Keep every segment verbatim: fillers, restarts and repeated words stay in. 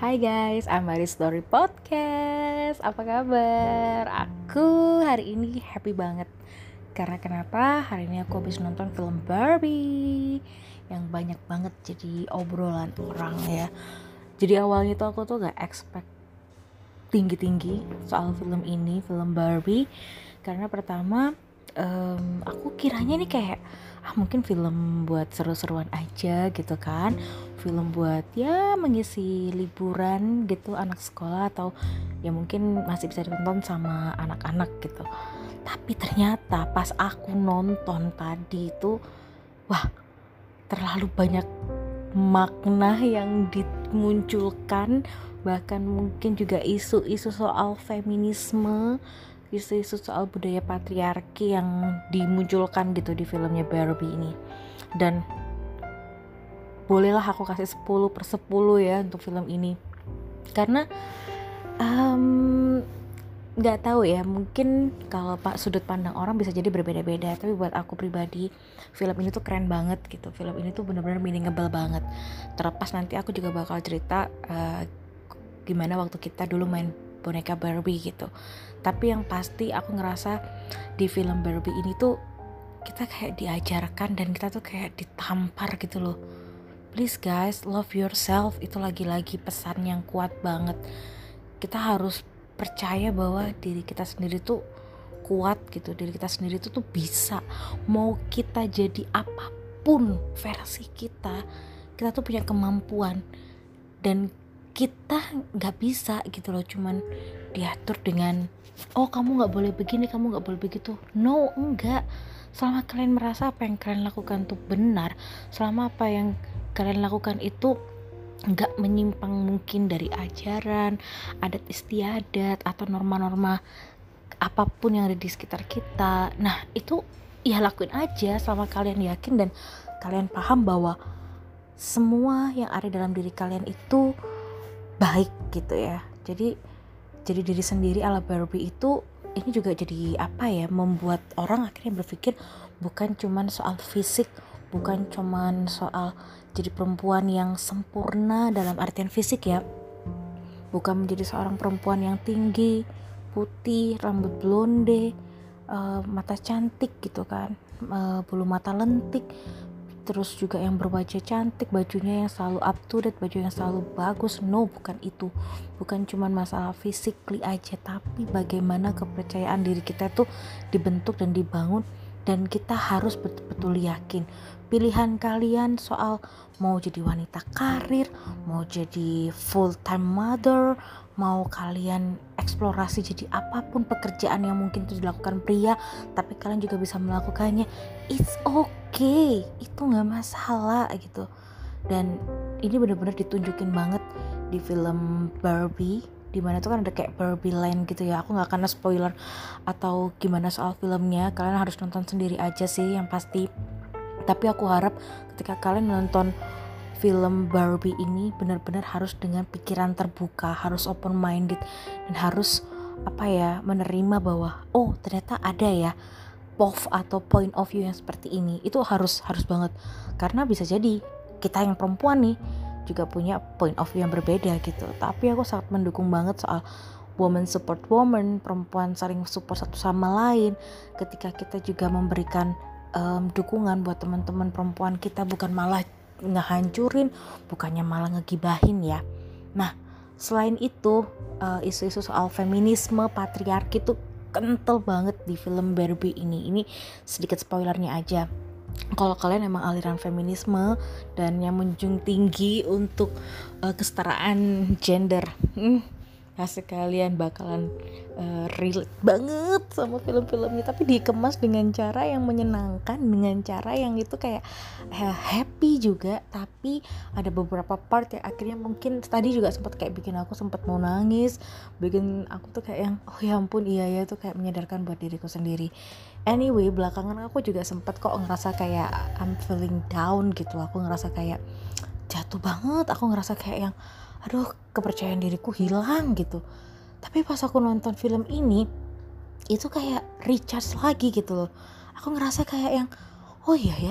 Hai guys, Amari Story Podcast. Apa kabar? Aku hari ini happy banget. Karena kenapa? Hari ini aku habis nonton film Barbie yang banyak banget jadi obrolan orang ya. Jadi awalnya tuh aku tuh gak expect tinggi-tinggi soal film ini, film Barbie. Karena pertama um, aku kiranya nih kayak ah mungkin film buat seru-seruan aja gitu kan, film buat ya mengisi liburan gitu anak sekolah, atau ya mungkin masih bisa ditonton sama anak-anak gitu. Tapi ternyata pas aku nonton tadi itu, wah, terlalu banyak makna yang dimunculkan, bahkan mungkin juga isu-isu soal feminisme, isu-isu soal budaya patriarki yang dimunculkan gitu di filmnya Barbie ini. Dan bolehlah aku kasih sepuluh per sepuluh ya untuk film ini, karena um, gak tahu ya, mungkin kalau pak sudut pandang orang bisa jadi berbeda-beda, tapi buat aku pribadi film ini tuh keren banget gitu. Film ini tuh benar-benar meaningable banget. Terlepas nanti aku juga bakal cerita uh, gimana waktu kita dulu main boneka Barbie gitu. Tapi yang pasti aku ngerasa di film Barbie ini tuh kita kayak diajarkan dan kita tuh kayak ditampar gitu loh. Please guys, love yourself. Itu lagi-lagi pesan yang kuat banget. Kita harus percaya bahwa diri kita sendiri tuh kuat gitu. Diri kita sendiri tuh tuh bisa. Mau kita jadi apapun versi kita, kita tuh punya kemampuan. Dan kita gak bisa gitu loh cuman diatur dengan oh kamu gak boleh begini, kamu gak boleh begitu. No, enggak. Selama kalian merasa apa yang kalian lakukan itu benar, selama apa yang kalian lakukan itu gak menyimpang mungkin dari ajaran, adat istiadat, atau norma-norma apapun yang ada di sekitar kita, nah itu ya lakuin aja selama kalian yakin dan kalian paham bahwa semua yang ada dalam diri kalian itu baik gitu ya. Jadi jadi diri sendiri ala Barbie itu ini juga jadi apa ya, membuat orang akhirnya berpikir bukan cuman soal fisik, bukan cuman soal jadi perempuan yang sempurna dalam artian fisik ya, bukan menjadi seorang perempuan yang tinggi, putih, rambut blonde, uh, mata cantik gitu kan, uh, bulu mata lentik, terus juga yang berwajah cantik, bajunya yang selalu up to date, baju yang selalu bagus. No, bukan itu. Bukan cuma masalah physically aja, tapi bagaimana kepercayaan diri kita tuh dibentuk dan dibangun, dan kita harus betul-betul yakin pilihan kalian soal mau jadi wanita karir, mau jadi full time mother, mau kalian eksplorasi jadi apapun pekerjaan yang mungkin itu dilakukan pria tapi kalian juga bisa melakukannya, it's okay, itu gak masalah gitu. Dan ini benar-benar ditunjukin banget di film Barbie, dimana tuh kan ada kayak Barbie Land gitu ya. Aku gak akan spoiler atau gimana soal filmnya, kalian harus nonton sendiri aja sih yang pasti. Tapi aku harap ketika kalian nonton film Barbie ini benar-benar harus dengan pikiran terbuka, harus open minded, dan harus apa ya, menerima bahwa oh ternyata ada ya P O V atau point of view yang seperti ini. Itu harus harus banget, karena bisa jadi kita yang perempuan nih juga punya point of view yang berbeda gitu. Tapi aku sangat mendukung banget soal woman support woman, perempuan saling support satu sama lain. Ketika kita juga memberikan um, dukungan buat teman-teman perempuan kita, bukan malah ngehancurin, bukannya malah ngegibahin ya. Nah, selain itu uh, isu-isu soal feminisme, patriarki itu kental banget di film Barbie ini. Ini sedikit spoilernya aja. Kalau kalian emang aliran feminisme dan yang menjunjung tinggi untuk uh, kesetaraan gender, hmm, pasti kalian bakalan uh, relate banget sama film-filmnya, tapi dikemas dengan cara yang menyenangkan, dengan cara yang itu kayak uh, happy juga. Tapi ada beberapa part yang akhirnya mungkin tadi juga sempat kayak bikin aku sempat mau nangis, bikin aku tuh kayak yang oh ya ampun iya ya, tuh kayak menyadarkan buat diriku sendiri. Anyway, belakangan aku juga sempat kok ngerasa kayak I'm feeling down gitu. Aku ngerasa kayak jatuh banget, aku ngerasa kayak yang aduh kepercayaan diriku hilang gitu. Tapi pas aku nonton film ini itu kayak recharge lagi gitu loh. Aku ngerasa kayak yang oh iya ya,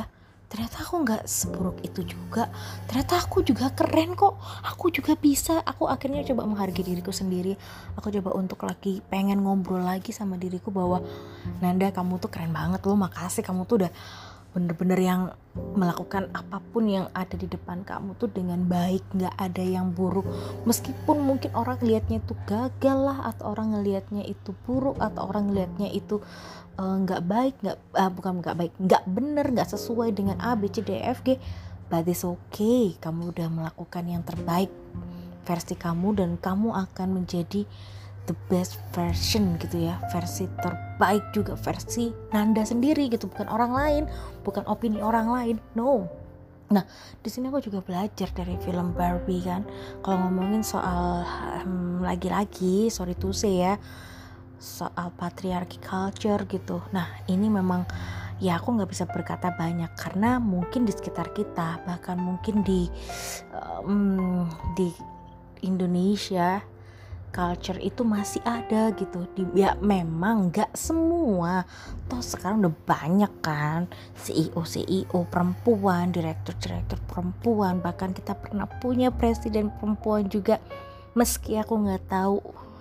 ternyata aku nggak seburuk itu juga, ternyata aku juga keren kok, aku juga bisa. Aku akhirnya coba menghargai diriku sendiri. Aku coba untuk lagi pengen ngobrol lagi sama diriku bahwa Nanda, kamu tuh keren banget loh, makasih, kamu tuh udah bener-bener yang melakukan apapun yang ada di depan kamu tuh dengan baik, nggak ada yang buruk. Meskipun mungkin orang lihatnya itu gagal lah, atau orang ngelihatnya itu buruk, atau orang ngelihatnya itu uh, nggak baik, nggak uh, bukan nggak baik, nggak bener, nggak sesuai dengan A B C D E F G, but it's okay. Kamu udah melakukan yang terbaik versi kamu, dan kamu akan menjadi the best version gitu ya, versi terbaik juga, versi Nanda sendiri gitu, bukan orang lain, bukan opini orang lain, no. Nah, di sini aku juga belajar dari film Barbie kan. Kalau ngomongin soal um, lagi-lagi, sorry to say ya, soal patriarchy culture gitu. Nah, ini memang ya aku nggak bisa berkata banyak karena mungkin di sekitar kita, bahkan mungkin di um, di Indonesia, culture itu masih ada gitu. Di, ya memang gak semua, toh sekarang udah banyak kan C E O C E O perempuan, direktur-direktur perempuan, bahkan kita pernah punya presiden perempuan juga. Meski aku gak tahu,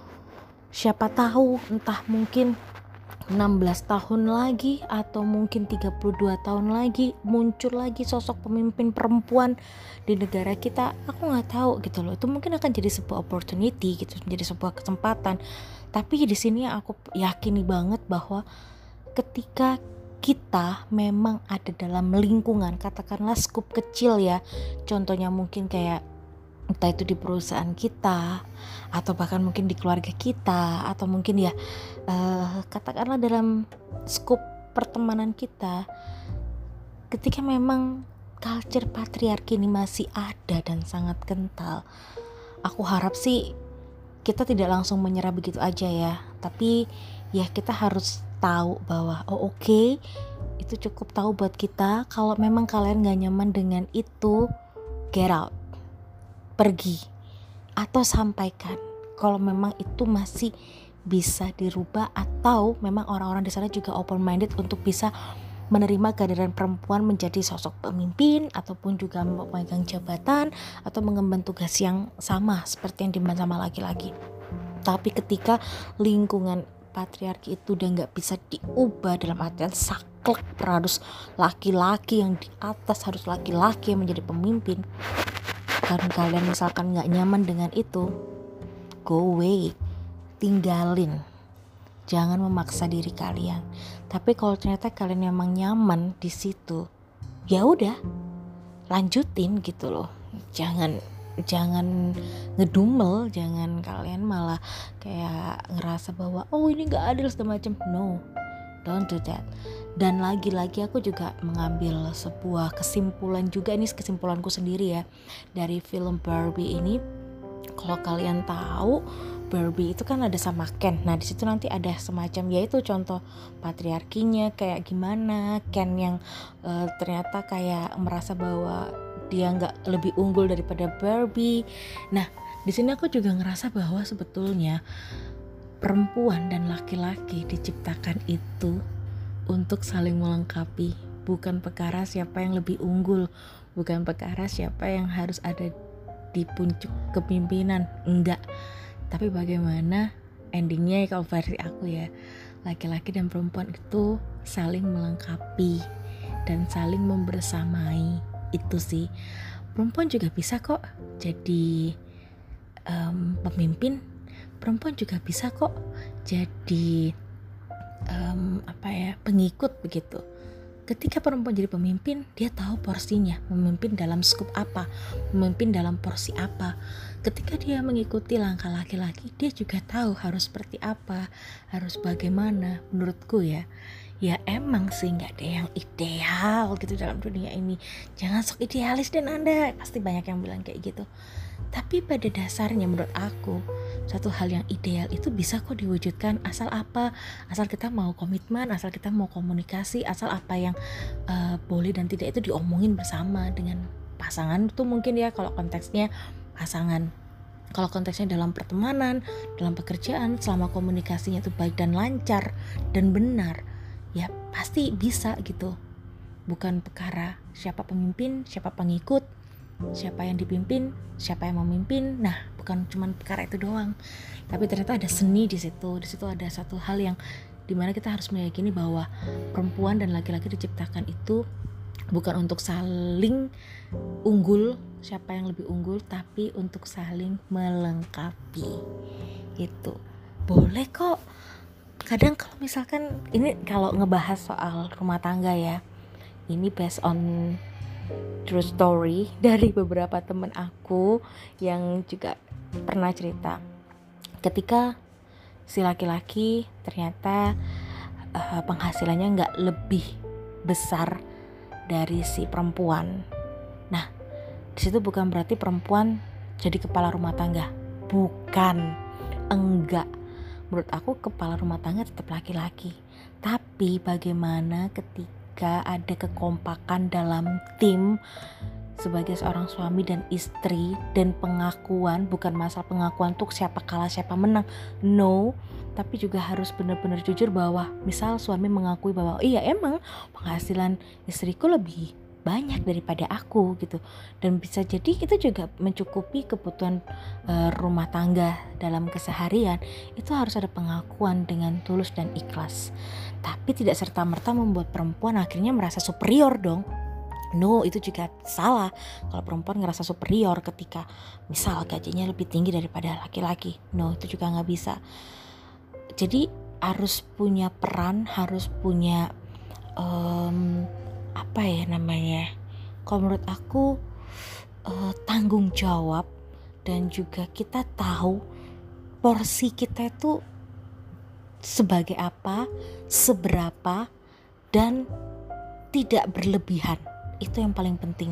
siapa tahu entah mungkin enam belas tahun lagi atau mungkin tiga puluh dua tahun lagi muncul lagi sosok pemimpin perempuan di negara kita. Aku nggak tahu gitu loh, itu mungkin akan jadi sebuah opportunity gitu, jadi sebuah kesempatan. Tapi di sini aku yakini banget bahwa ketika kita memang ada dalam lingkungan, katakanlah skup kecil ya, contohnya mungkin kayak entah itu di perusahaan kita, atau bahkan mungkin di keluarga kita, atau mungkin ya uh, katakanlah dalam skup pertemanan kita, ketika memang culture patriarki ini masih ada dan sangat kental, aku harap sih kita tidak langsung menyerah begitu aja ya, tapi ya kita harus tahu bahwa oh oke okay, itu cukup tahu buat kita. Kalau memang kalian gak nyaman dengan itu, get out, pergi, atau sampaikan kalau memang itu masih bisa dirubah, atau memang orang-orang di sana juga open minded untuk bisa menerima kehadiran perempuan menjadi sosok pemimpin, ataupun juga memegang jabatan atau mengemban tugas yang sama seperti yang diemban sama laki-laki. Tapi ketika lingkungan patriarki itu udah nggak bisa diubah dalam artian saklek, harus laki-laki yang di atas, harus laki-laki yang menjadi pemimpin, karena kalian misalkan gak nyaman dengan itu, go away, tinggalin, jangan memaksa diri kalian. Tapi kalau ternyata kalian memang nyaman di situ, ya udah, lanjutin gitu loh. Jangan jangan ngedumel, jangan kalian malah kayak ngerasa bahwa oh ini gak adil segala macam. No, don't do that. Dan lagi-lagi aku juga mengambil sebuah kesimpulan juga, ini kesimpulanku sendiri ya, dari film Barbie ini. Kalau kalian tahu, Barbie itu kan ada sama Ken. Nah di situ nanti ada semacam yaitu contoh patriarkinya kayak gimana. Ken yang uh, ternyata kayak merasa bahwa dia nggak lebih unggul daripada Barbie. Nah di sini aku juga ngerasa bahwa sebetulnya perempuan dan laki-laki diciptakan itu untuk saling melengkapi, bukan perkara siapa yang lebih unggul, bukan perkara siapa yang harus ada di puncak kepemimpinan, enggak. Tapi bagaimana endingnya kalau versi aku ya, laki-laki dan perempuan itu saling melengkapi dan saling membersamai. Itu sih, perempuan juga bisa kok jadi um, pemimpin, perempuan juga bisa kok jadi Um, apa ya pengikut begitu. Ketika perempuan jadi pemimpin, dia tahu porsinya, memimpin dalam skup apa, memimpin dalam porsi apa. Ketika dia mengikuti langkah laki-laki, dia juga tahu harus seperti apa, harus bagaimana. Menurutku ya, ya emang sih nggak ada yang ideal gitu dalam dunia ini. Jangan sok idealis dan Anda, pasti banyak yang bilang kayak gitu. Tapi pada dasarnya menurut aku, satu hal yang ideal itu bisa kok diwujudkan asal apa, asal kita mau komitmen, asal kita mau komunikasi, asal apa yang uh, boleh dan tidak itu diomongin bersama dengan pasangan. Itu mungkin ya kalau konteksnya pasangan. Kalau konteksnya dalam pertemanan, dalam pekerjaan, selama komunikasinya itu baik dan lancar dan benar, ya pasti bisa gitu. bukan perkara siapa pemimpin, siapa pengikut, siapa yang dipimpin, siapa yang memimpin. Nah, bukan cuma perkara itu doang, tapi ternyata ada seni di situ. Di situ ada satu hal yang dimana kita harus meyakini bahwa perempuan dan laki-laki diciptakan itu bukan untuk saling unggul, siapa yang lebih unggul, tapi untuk saling melengkapi. Itu boleh kok. Kadang kalau misalkan ini kalau ngebahas soal rumah tangga ya, ini based on true story dari beberapa temen aku yang juga pernah cerita. Ketika si laki-laki ternyata uh, penghasilannya nggak lebih besar dari si perempuan. Nah, disitu bukan berarti perempuan jadi kepala rumah tangga, bukan, enggak. Menurut aku kepala rumah tangga tetap laki-laki. Tapi bagaimana ketika ada kekompakan dalam tim sebagai seorang suami dan istri, dan pengakuan, bukan masalah pengakuan untuk siapa kalah siapa menang, no, tapi juga harus benar-benar jujur bahwa misal suami mengakui bahwa iya emang penghasilan istriku lebih banyak daripada aku gitu, dan bisa jadi itu juga mencukupi kebutuhan e, rumah tangga dalam keseharian. Itu harus ada pengakuan dengan tulus dan ikhlas, tapi tidak serta-merta membuat perempuan akhirnya merasa superior dong. No, itu juga salah kalau perempuan ngerasa superior ketika misal gajinya lebih tinggi daripada laki-laki. No, itu juga gak bisa. Jadi harus punya peran, harus punya um, apa ya namanya, kalau menurut aku uh, tanggung jawab, dan juga kita tahu porsi kita itu sebagai apa, seberapa, dan tidak berlebihan. Itu yang paling penting.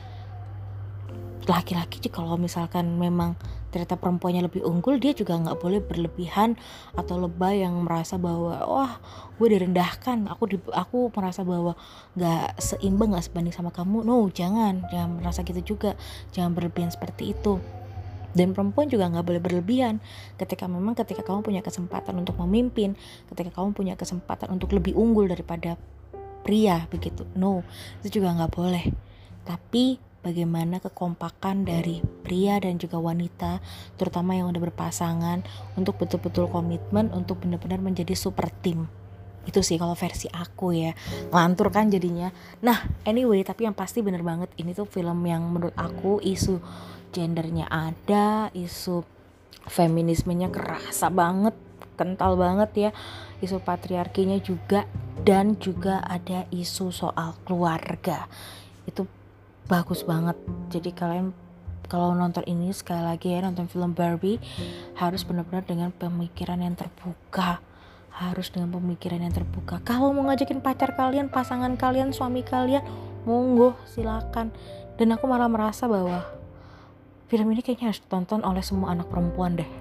Laki-laki kalau misalkan memang ternyata perempuannya lebih unggul, dia juga nggak boleh berlebihan atau lebay yang merasa bahwa wah gue direndahkan, aku di, aku merasa bahwa nggak seimbang, nggak sebanding sama kamu. No, jangan jangan merasa gitu juga, jangan berlebihan seperti itu. Dan perempuan juga nggak boleh berlebihan ketika memang ketika kamu punya kesempatan untuk memimpin, ketika kamu punya kesempatan untuk lebih unggul daripada pria begitu. No, itu juga nggak boleh. Tapi bagaimana kekompakan dari pria dan juga wanita, terutama yang udah berpasangan, untuk betul-betul komitmen untuk benar-benar menjadi super team. Itu sih kalau versi aku ya, ngelantur kan jadinya. Nah anyway, tapi yang pasti bener banget, ini tuh film yang menurut aku isu gendernya ada, isu feminismenya kerasa banget, kental banget ya, isu patriarkinya juga, dan juga ada isu soal keluarga. Itu bagus banget. Jadi kalian kalau nonton ini sekali lagi ya, nonton film Barbie, harus benar-benar dengan pemikiran yang terbuka. Harus dengan pemikiran yang terbuka. Kalau mau ngajakin pacar kalian, pasangan kalian, suami kalian, monggo silakan. Dan aku malah merasa bahwa film ini kayaknya harus ditonton oleh semua anak perempuan deh.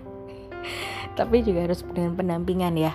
Tapi juga harus dengan pendampingan ya.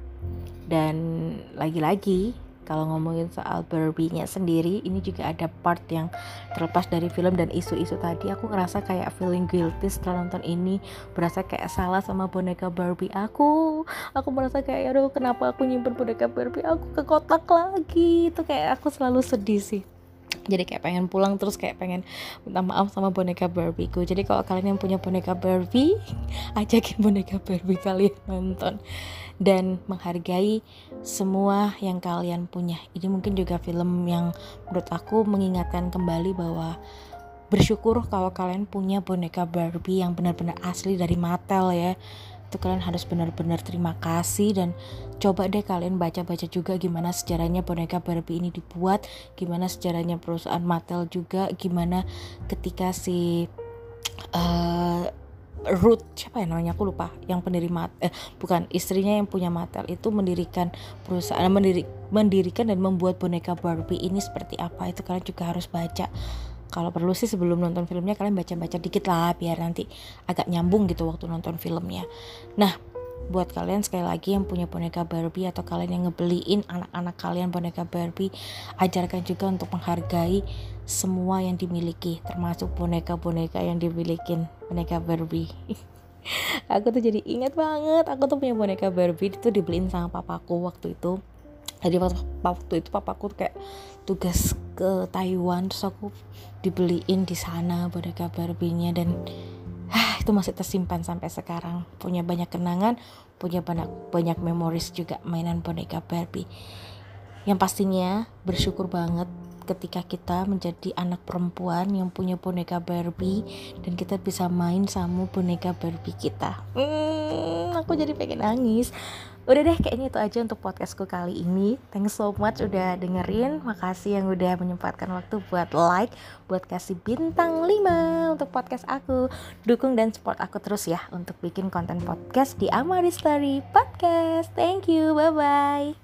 Dan lagi-lagi kalau ngomongin soal Barbie-nya sendiri, ini juga ada part yang terlepas dari film dan isu-isu tadi. Aku ngerasa kayak feeling guilty setelah nonton ini, berasa kayak salah sama boneka Barbie aku. Aku merasa kayak aduh kenapa aku nyimpen boneka Barbie aku ke kotak lagi. Itu kayak aku selalu sedih sih. Jadi kayak pengen pulang, terus kayak pengen minta maaf sama boneka Barbie-ku. Jadi kalau kalian yang punya boneka Barbie, ajakin boneka Barbie kalian nonton dan menghargai semua yang kalian punya. Ini mungkin juga film yang menurut aku mengingatkan kembali bahwa bersyukur kalau kalian punya boneka Barbie yang benar-benar asli dari Mattel ya. Itu kalian harus benar-benar terima kasih. Dan coba deh kalian baca-baca juga gimana sejarahnya boneka Barbie ini dibuat, gimana sejarahnya perusahaan Mattel juga, gimana ketika si uh, Ruth, siapa ya namanya aku lupa, yang pendiri Mattel, eh, bukan istrinya yang punya Mattel itu mendirikan perusahaan, mendiri, mendirikan dan membuat boneka Barbie ini seperti apa. Itu kalian juga harus baca. Kalau perlu sih sebelum nonton filmnya kalian baca-baca dikit lah, biar nanti agak nyambung gitu waktu nonton filmnya. Nah buat kalian sekali lagi yang punya boneka Barbie, atau kalian yang ngebeliin anak-anak kalian boneka Barbie, ajarkan juga untuk menghargai semua yang dimiliki, termasuk boneka-boneka yang dimilikin boneka Barbie. Aku tuh jadi ingat banget, aku tuh punya boneka Barbie, itu dibeliin sama papaku waktu itu. Jadi waktu, waktu itu papaku kayak tugas ke Taiwan, terus aku dibeliin di sana boneka Barbie-nya, dan ah, itu masih tersimpan sampai sekarang. Punya banyak kenangan, punya banyak banyak memoris juga mainan boneka Barbie. Yang pastinya bersyukur banget ketika kita menjadi anak perempuan yang punya boneka Barbie dan kita bisa main sama boneka Barbie kita. Hmm, aku jadi pengen nangis. Udah deh, kayaknya itu aja untuk podcastku kali ini. Thanks so much udah dengerin. Makasih yang udah menyempatkan waktu buat like, buat kasih bintang lima untuk podcast aku. Dukung dan support aku terus ya untuk bikin konten podcast di Amari Story Podcast. Thank you, bye-bye.